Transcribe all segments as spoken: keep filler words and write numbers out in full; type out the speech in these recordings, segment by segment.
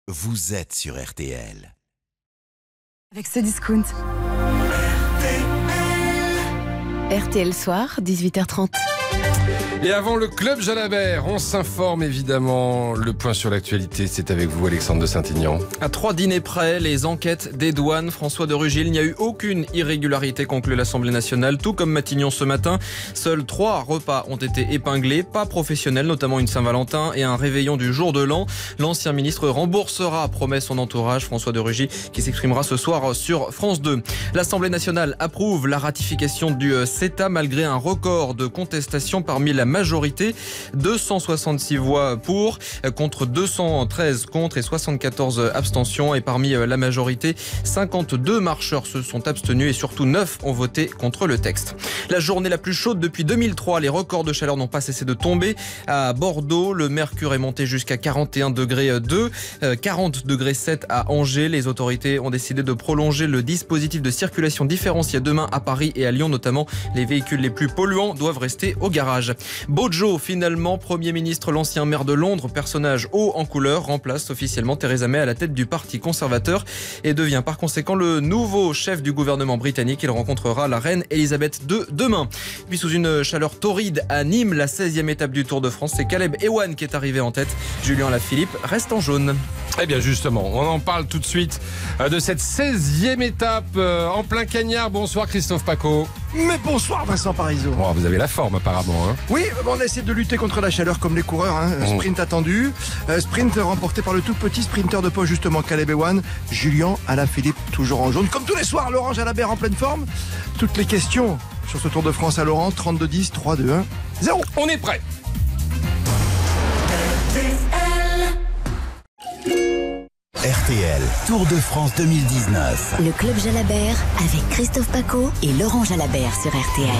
vous êtes sur R T L. Avec ce discount. R T L Soir, dix-huit heures trente. Et avant le Club Jalabert, on s'informe évidemment. Le point sur l'actualité, c'est avec vous, Alexandre de Saint-Aignan. À trois dîners près, les enquêtes des douanes. François de Rugy, il n'y a eu aucune irrégularité, conclut l'Assemblée nationale, tout comme Matignon ce matin. Seuls trois repas ont été épinglés, pas professionnels, notamment une Saint-Valentin et un réveillon du jour de l'an. L'ancien ministre remboursera, promet son entourage, François de Rugy, qui s'exprimera ce soir sur France deux. L'Assemblée nationale approuve la ratification du CETA malgré un record de contestation parmi la majorité. deux cent soixante-six voix pour, contre deux cent treize contre et soixante-quatorze abstentions. Et parmi la majorité, cinquante-deux marcheurs se sont abstenus et surtout neuf ont voté contre le texte. La journée la plus chaude depuis deux mille trois. Les records de chaleur n'ont pas cessé de tomber. À Bordeaux, le mercure est monté jusqu'à quarante et un degrés deux, quarante degrés sept à Angers. Les autorités ont décidé de prolonger le dispositif de circulation différenciée demain à Paris et à Lyon notamment. Les véhicules les plus polluants doivent rester au garage. Bojo, finalement, Premier ministre, l'ancien maire de Londres, personnage haut en couleur, remplace officiellement Theresa May à la tête du parti conservateur et devient par conséquent le nouveau chef du gouvernement britannique. Il rencontrera la reine Elisabeth deux demain. Puis sous une chaleur torride à Nîmes, la seizième étape du Tour de France, c'est Caleb Ewan qui est arrivé en tête. Julien Alaphilippe reste en jaune. Eh bien justement, on en parle tout de suite de cette seizième étape en plein cagnard. Bonsoir Christophe Paco. Mais bonsoir Vincent Parisot. Oh, vous avez la forme apparemment. Hein. Oui, on essaie de lutter contre la chaleur comme les coureurs. Hein. Sprint attendu. Euh, sprint remporté par le tout petit sprinter de poche justement Caleb Ewan. Julien Alaphilippe toujours en jaune. Comme tous les soirs, Laurent Jalabert en pleine forme. Toutes les questions sur ce Tour de France à Laurent. trente-deux dix, trois deux un, zéro. On est prêt. R T L, Tour de France deux mille dix-neuf. Le Club Jalabert avec Christophe Paco et Laurent Jalabert sur R T L.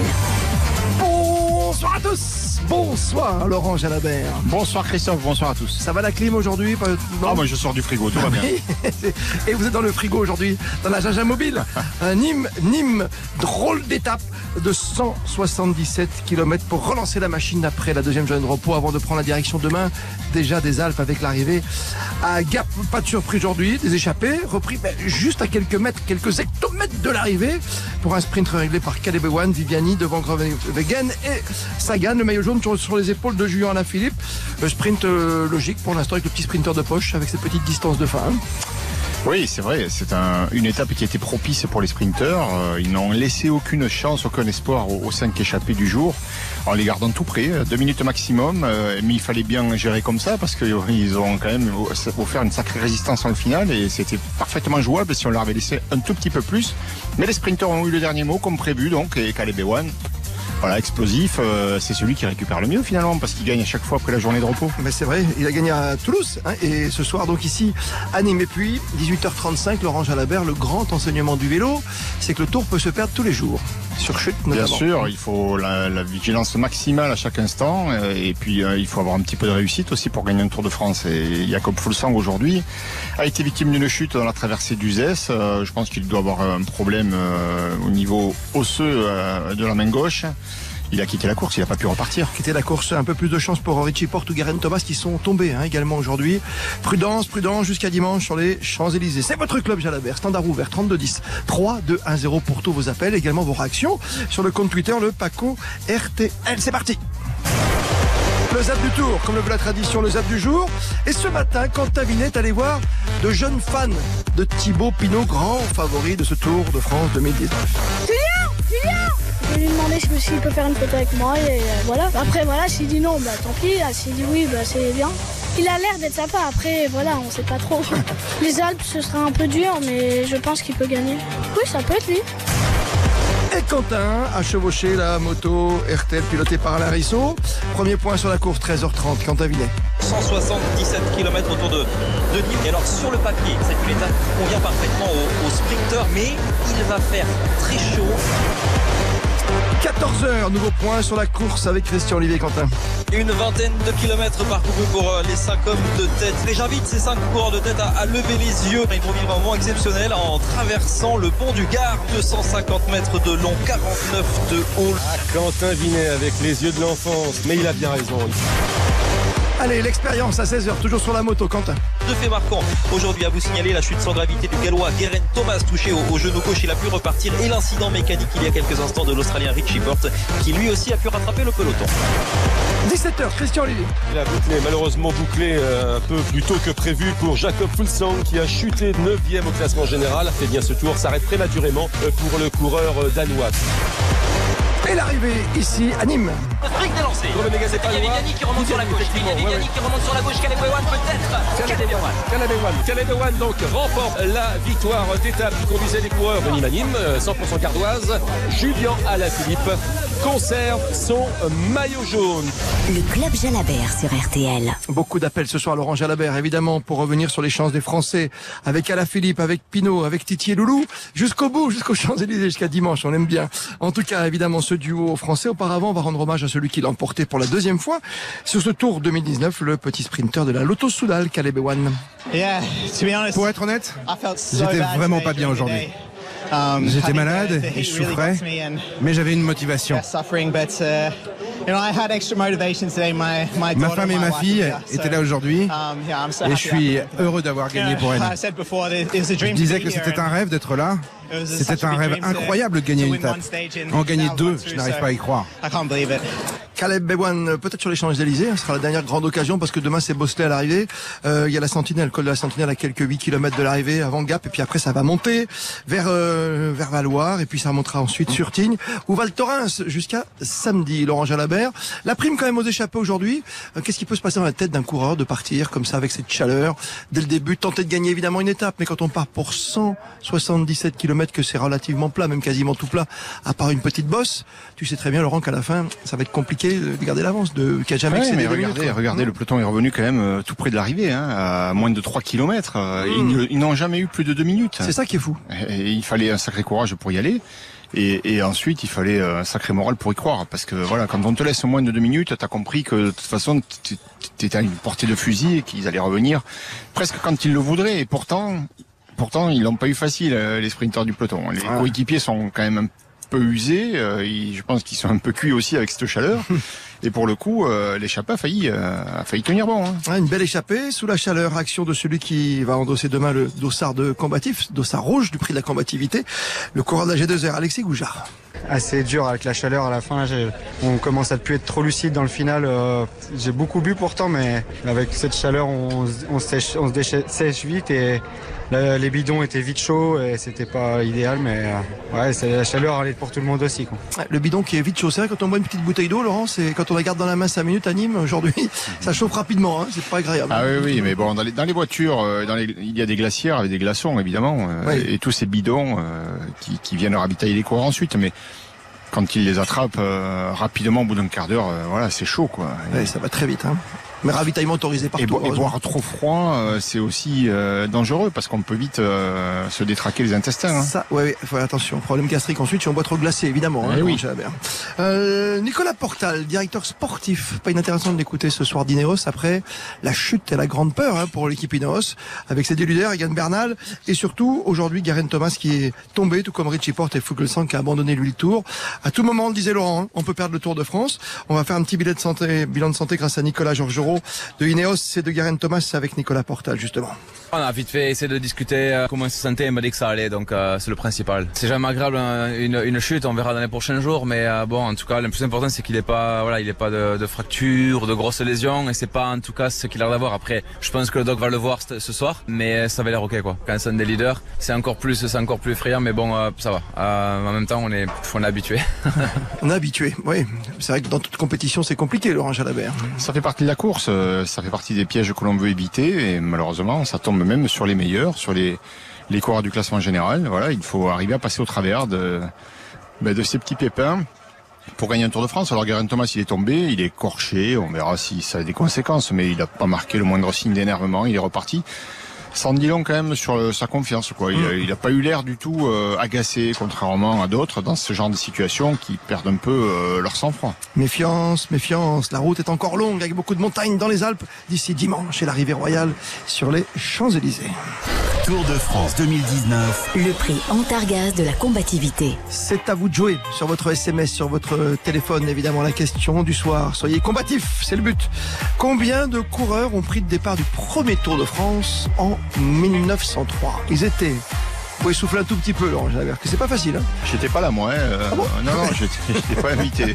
Bonsoir à tous. Bonsoir Laurent Jalabert. Bonsoir Christophe, bonsoir à tous. Ça va la clim aujourd'hui? Ah moi je sors du frigo, tout va bien. Et vous êtes dans le frigo aujourd'hui, dans la Jaja Mobile. Un Nîmes, Nîmes, drôle d'étape de cent soixante-dix-sept kilomètres pour relancer la machine après la deuxième journée de repos avant de prendre la direction demain déjà des Alpes avec l'arrivée à Gap. Pas de surprise aujourd'hui, des échappées repris ben, juste à quelques mètres, quelques hectomètres de l'arrivée pour un sprint réglé par Caleb Ewan, Viviani devant Groenewegen et Sagan. Le maillot jaune sur les épaules de Julien Alaphilippe. Le sprint euh, logique pour l'instant avec le petit sprinter de poche avec cette petite distance de fin. Oui, c'est vrai, c'est un, une étape qui était propice pour les sprinteurs. Euh, ils n'ont laissé aucune chance, aucun espoir aux, aux cinq échappés du jour, en les gardant tout près, deux minutes maximum. Euh, mais il fallait bien gérer comme ça parce qu'ils ont quand même offert une sacrée résistance en le final et c'était parfaitement jouable si on leur avait laissé un tout petit peu plus. Mais les sprinteurs ont eu le dernier mot comme prévu, donc, et Caleb Ewan. Voilà, explosif, euh, c'est celui qui récupère le mieux finalement parce qu'il gagne à chaque fois après la journée de repos. Mais c'est vrai, il a gagné à Toulouse hein, et ce soir donc ici à Nîmes. Et puis dix-huit heures trente-cinq, Laurent Jalabert, le grand enseignement du vélo, c'est que le Tour peut se perdre tous les jours. Sur chute notamment. Bien sûr, il faut la, la vigilance maximale à chaque instant euh, et puis euh, il faut avoir un petit peu de réussite aussi pour gagner un Tour de France. Et Jakob Fuglsang aujourd'hui a été victime d'une chute dans la traversée d'Uzès. Euh, je pense qu'il doit avoir un problème euh, au niveau osseux euh, de la main gauche. Il a quitté la course, il n'a pas pu repartir. Quitté la course, un peu plus de chance pour Richie Porte ou Geraint Thomas qui sont tombés hein, également aujourd'hui. Prudence, prudence jusqu'à dimanche sur les Champs-Élysées. C'est votre Club Jalabert, standard ouvert trente-deux dix, trois deux un zéro pour tous vos appels, également vos réactions sur le compte Twitter, le Paco R T L. C'est parti. Le zap du tour, comme le veut la tradition, le zap du jour. Et ce matin, Quentin Vinet est allé voir de jeunes fans de Thibaut Pinot, grand favori de ce Tour de France deux mille dix-neuf. Julien, Julien, je lui ai demandé s'il peut faire une photo avec moi et euh, voilà. Après voilà, s'il dit non, bah tant pis. S'il dit oui, bah c'est bien. Il a l'air d'être sympa. Après voilà, on sait pas trop. Les Alpes, ce sera un peu dur, mais je pense qu'il peut gagner. Oui, ça peut être lui. Et Quentin a chevauché la moto R T L pilotée par Alain Risseau. Premier point sur la course, treize heures trente, Quentin Vinet. cent soixante-dix-sept kilomètres autour de, de Nîmes. Et alors sur le papier, cette étape convient parfaitement aux, aux sprinteurs, mais il va faire très chaud. quatorze heures, nouveau point sur la course avec Christian Olivier Quentin. Une vingtaine de kilomètres parcourus pour les cinq hommes de tête. Et j'invite ces cinq coureurs de tête à, à lever les yeux. Ils vont vivre un moment exceptionnel en traversant le pont du Gard. deux cent cinquante mètres de long, quarante-neuf de haut. Ah, Quentin Vinet avec les yeux de l'enfance, mais il a bien raison. Allez, l'expérience à seize heures, toujours sur la moto, Quentin. Deux faits marquants aujourd'hui à vous signaler, la chute sans gravité du Gallois Geraint Thomas touché au, au genou gauche, il a pu repartir, et l'incident mécanique il y a quelques instants de l'Australien Richie Porte qui lui aussi a pu rattraper le peloton. dix-sept heures, Christian Olivier. La boucle est malheureusement bouclée euh, un peu plus tôt que prévu pour Jakob Fuglsang qui a chuté neuvième au classement général. Et bien ce tour s'arrête prématurément euh, pour le coureur euh, danois. Et l'arrivée ici à Nîmes. Sprint est lancé. Il y a Viviani qui remonte sur la gauche. Il y a Viviani qui remonte sur la gauche. Caleb Ewan peut-être. Caleb Ewan. Caleb Ewan. Caleb Ewan donc remporte la victoire d'étape qui conduisait les coureurs de Nîmes à Nîmes, cent pour cent gardoise. Julien Alaphilippe conserve son maillot jaune. Le club Jalabert sur R T L. Beaucoup d'appels ce soir, Laurent Jalabert, évidemment, pour revenir sur les chances des Français, avec Alaphilippe, avec Pinot, avec Titi et Loulou, jusqu'au bout, jusqu'aux Champs-Élysées, jusqu'à dimanche, on aime bien. En tout cas, évidemment, ce duo français. Auparavant, on va rendre hommage à celui qui l'a emporté pour la deuxième fois sur ce Tour deux mille dix-neuf, le petit sprinter de la Lotto Soudal, Caleb Ewan. Pour être honnête, j'étais vraiment pas bien aujourd'hui. J'étais malade et je souffrais, mais j'avais une motivation. Ma femme et ma fille étaient là aujourd'hui et je suis heureux d'avoir gagné pour elles. Je disais que c'était un rêve d'être là. C'était un rêve incroyable de gagner une étape. En gagner deux, je n'arrive pas à y croire. Caleb Ewan, peut-être sur les Champs-Élysées, ce sera la dernière grande occasion parce que demain c'est Bosley à l'arrivée. Euh, il y a la Sentinelle, le col de la Sentinelle à quelques huit kilomètres de l'arrivée avant Gap, et puis après ça va monter vers euh, vers Valloire, et puis ça remontera ensuite sur Tignes ou Val Thorens jusqu'à samedi. Laurent Jalabert, la prime quand même aux échappés aujourd'hui. Euh, qu'est-ce qui peut se passer dans la tête d'un coureur de partir comme ça avec cette chaleur dès le début, tenter de gagner évidemment une étape, mais quand on part pour cent soixante-dix-sept kilomètres, que c'est relativement plat, même quasiment tout plat, à part une petite bosse, tu sais très bien Laurent qu'à la fin ça va être compliqué de garder l'avance, de qui a jamais ouais, mais regardez, minutes, regardez, le peloton est revenu quand même euh, tout près de l'arrivée, hein, à moins de trois kilomètres. Euh, mmh. Ils, ils n'ont jamais eu plus de deux minutes. C'est ça qui est fou. Et, et il fallait un sacré courage pour y aller. Et, et ensuite, il fallait un sacré moral pour y croire. Parce que voilà, quand on te laisse moins de deux minutes, t'as compris que de toute façon, t'étais à une portée de fusil et qu'ils allaient revenir presque quand ils le voudraient. Et pourtant, pourtant, ils l'ont pas eu facile, les sprinteurs du peloton. Les ah. coéquipiers sont quand même un peu usés. Je pense qu'ils sont un peu cuits aussi avec cette chaleur. Et pour le coup, euh, l'échappée a failli, euh, a failli tenir bon. Hein. Ah, une belle échappée sous la chaleur. Action de celui qui va endosser demain le dossard de combatif, dossard rouge du prix de la combativité. Le coureur de la G deux R, Alexis Goujard. Assez dur avec la chaleur à la fin. On commence à ne plus être trop lucide dans le final. Euh, j'ai beaucoup bu pourtant, mais avec cette chaleur, on, on, sèche, on se dessèche vite et la, les bidons étaient vite chauds et c'était pas idéal. Mais euh, ouais, c'est, la chaleur elle est pour tout le monde aussi, quoi. Le bidon qui est vite chaud, c'est vrai quand on boit une petite bouteille d'eau, Laurent, c'est quand on la garde dans la main cinq minutes à Nîmes aujourd'hui, ça chauffe rapidement. Hein, c'est pas agréable. Ah oui, oui, mais bon, dans les, dans les voitures, dans les, il y a des glacières avec des glaçons évidemment, euh, oui. et, et tous ces bidons euh, qui, qui viennent ravitailler les coureurs ensuite, mais quand ils les attrapent euh, rapidement au bout d'un quart d'heure, euh, voilà, c'est chaud, quoi. Ouais, ça va très vite, hein. Mais ravitaillement autorisé partout. Et, bo- et boire trop froid, euh, c'est aussi euh, dangereux parce qu'on peut vite euh, se détraquer les intestins. Hein. Ça, ouais, ouais, faut faire attention. Problème gastrique ensuite si on boit trop glacé, évidemment. Hein, oui. Euh, Nicolas Portal, directeur sportif. Pas inintéressant de l'écouter ce soir d'Ineos après la chute et la grande peur hein, pour l'équipe Ineos avec ses deux leaders, Egan Bernal et surtout aujourd'hui Geraint Thomas qui est tombé, tout comme Richie Porte et Fuglsang qui a abandonné lui le Tour. À tout moment, disait Laurent, hein, on peut perdre le Tour de France. On va faire un petit bilan de santé, bilan de santé grâce à Nicolas Georgerot de Ineos et de Geraint Thomas avec Nicolas Portal justement. On a vite fait essayer de discuter euh, comment il se sentait, il m'a dit que ça allait, donc euh, c'est le principal. C'est jamais agréable hein, une, une chute, on verra dans les prochains jours, mais euh, bon en tout cas le plus important c'est qu'il n'est pas voilà il est pas de, de fracture, de grosses lésions et c'est pas en tout cas ce qu'il a l'air d'avoir. Après je pense que le doc va le voir ce soir, mais ça va l'air ok quoi. Quand c'est un des leaders c'est encore plus c'est encore plus effrayant, mais bon euh, ça va. Euh, en même temps on est on est habitué. On est habitué, oui. C'est vrai que dans toute compétition c'est compliqué, Laurent Jalabert. Ça fait partie de la course, ça fait partie des pièges que l'on veut éviter et malheureusement ça tombe même sur les meilleurs, sur les, les coureurs du classement général. Voilà, il faut arriver à passer au travers de, ben de ces petits pépins pour gagner un Tour de France. Alors Geraint Thomas il est tombé, il est écorché, on verra si ça a des conséquences, mais il n'a pas marqué le moindre signe d'énervement, il est reparti. Ça en dit long quand même sur sa confiance, quoi. Il n'a pas eu l'air du tout euh, agacé, contrairement à d'autres dans ce genre de situation qui perdent un peu euh, leur sang-froid. Méfiance, méfiance. La route est encore longue avec beaucoup de montagnes dans les Alpes d'ici dimanche et l'arrivée royale sur les Champs-Élysées. Tour de France deux mille dix-neuf. Le prix Antargaz de la combativité. C'est à vous de jouer sur votre S M S, sur votre téléphone, évidemment, la question du soir. Soyez combatifs, c'est le but. Combien de coureurs ont pris le départ du premier Tour de France en mille neuf cent trois? Ils étaient... Vous pouvez souffler un tout petit peu, Laurent Jalabert, que c'est pas facile. Hein. J'étais pas là, moi. Hein. Euh, ah bon non, non, j'étais pas invité.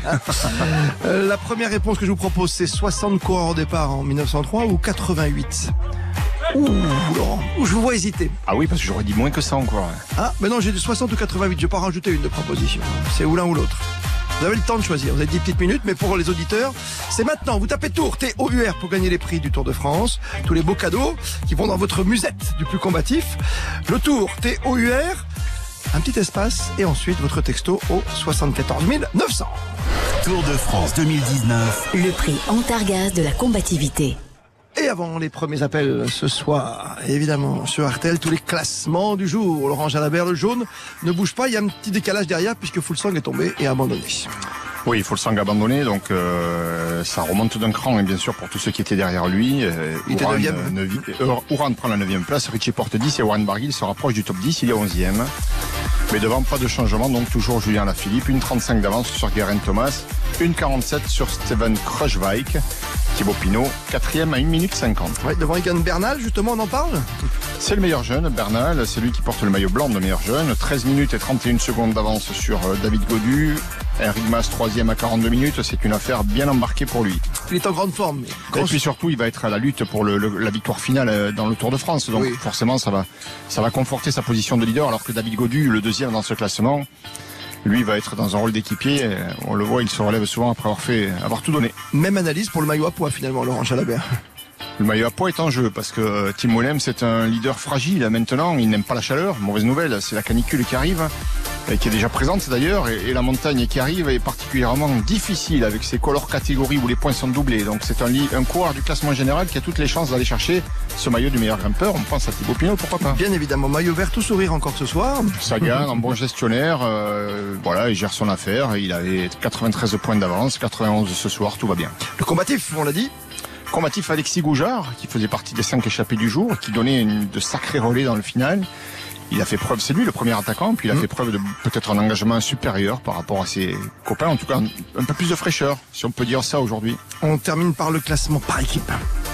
euh, la première réponse que je vous propose, c'est soixante coureurs au départ en mille neuf cent trois ou quatre-vingt-huit? Ouh, Laurent, je vous vois hésiter. Ah oui, parce que j'aurais dit moins que ça encore. Hein. Ah, mais non, j'ai dit soixante ou quatre-vingt-huit. Je vais pas rajouter une de proposition. C'est ou l'un ou l'autre. Vous avez le temps de choisir. Vous avez dix petites minutes, mais pour les auditeurs, c'est maintenant. Vous tapez Tour, T O U R, pour gagner les prix du Tour de France. Tous les beaux cadeaux qui vont dans votre musette du plus combatif. Le Tour, T O U R, un petit espace, et ensuite votre texto au soixante-quatorze mille neuf cents. Tour de France deux mille dix-neuf. Le prix Antargaz de la combativité. Et avant les premiers appels ce soir, évidemment, sur R T L, tous les classements du jour. Laurent Jalabert, le jaune, ne bouge pas, il y a un petit décalage derrière puisque Fuglsang est tombé et abandonné. Oui, Fuglsang abandonné, donc euh, ça remonte d'un cran, et bien sûr, pour tous ceux qui étaient derrière lui. Euh, il était neuvième. Euh, Uran prend la neuvième place, Richie porte dix et Warren Barguil se rapproche du top dix, il est onzième. Mais devant, pas de changement, donc toujours Julien Lafilippe, une trente-cinq d'avance sur Geraint Thomas, une quarante-sept sur Steven Kruijswijk. Thibaut Pinot, quatrième à une minute cinquante. Ouais, devant Egan Bernal, justement, on en parle? C'est le meilleur jeune, Bernal, c'est lui qui porte le maillot blanc de meilleur jeune. treize minutes et trente et une secondes d'avance sur David Gaudu. Henrik Mas, troisième à quarante-deux minutes, c'est une affaire bien embarquée pour lui. Il est en grande forme. Mais... Et puis surtout, il va être à la lutte pour le, le, la victoire finale dans le Tour de France. Donc oui. forcément, ça va, ça va conforter sa position de leader, alors que David Gaudu, le deuxième dans ce classement, lui va être dans un rôle d'équipier. On le voit, il se relève souvent après avoir fait, avoir tout donné. Même analyse pour le maillot à poids finalement, Laurent Jalabert. Le maillot à poids est en jeu parce que Tim Wellem, c'est un leader fragile maintenant. Il n'aime pas la chaleur. Mauvaise nouvelle, c'est la canicule qui arrive et qui est déjà présente d'ailleurs. Et, et la montagne qui arrive est particulièrement difficile avec ses couleurs catégories où les points sont doublés. Donc c'est un, un coureur du classement général qui a toutes les chances d'aller chercher ce maillot du meilleur grimpeur. On pense à Thibaut Pinot, pourquoi pas. Bien évidemment, maillot vert, tout sourire encore ce soir. Sagan, un bon gestionnaire. Euh, voilà, il gère son affaire. Il avait quatre-vingt-treize points d'avance, quatre-vingt-onze ce soir, tout va bien. Le combatif, on l'a dit. Combatif Alexis Goujard, qui faisait partie des cinq échappés du jour, qui donnait une, de sacrés relais dans le final. Il a fait preuve, c'est lui le premier attaquant, puis il a mmh. fait preuve de peut-être un engagement supérieur par rapport à ses copains, en tout cas un, un peu plus de fraîcheur, si on peut dire ça aujourd'hui. On termine par le classement par équipe.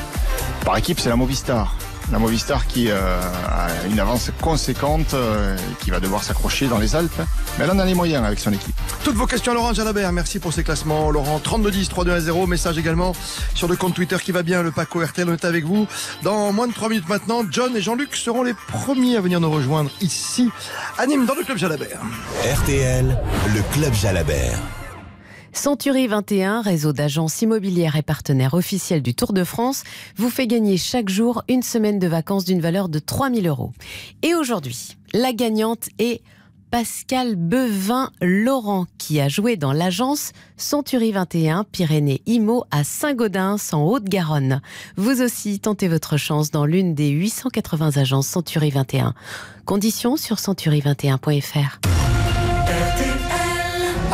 Par équipe, c'est la Movistar. La Movistar qui euh, a une avance conséquente, euh, qui va devoir s'accrocher dans les Alpes. Mais elle en a les moyens avec son équipe. Toutes vos questions à Laurent Jalabert. Merci pour ces classements. Laurent, trente-deux dix, trente-deux zéro. Message également sur le compte Twitter qui va bien, le Paco R T L. On est avec vous. Dans moins de trois minutes maintenant, John et Jean-Luc seront les premiers à venir nous rejoindre ici, à Nîmes, dans le Club Jalabert. R T L, le Club Jalabert. Century vingt et un, réseau d'agences immobilières et partenaires officiels du Tour de France, vous fait gagner chaque jour une semaine de vacances d'une valeur de trois mille euros. Et aujourd'hui, la gagnante est Pascal Bevin-Laurent, qui a joué dans l'agence Century vingt et un Pyrénées Imo à Saint-Gaudens en Haute-Garonne. Vous aussi, tentez votre chance dans l'une des huit cent quatre-vingts agences Century vingt et un. Conditions sur century vingt et un point f r. Allô ?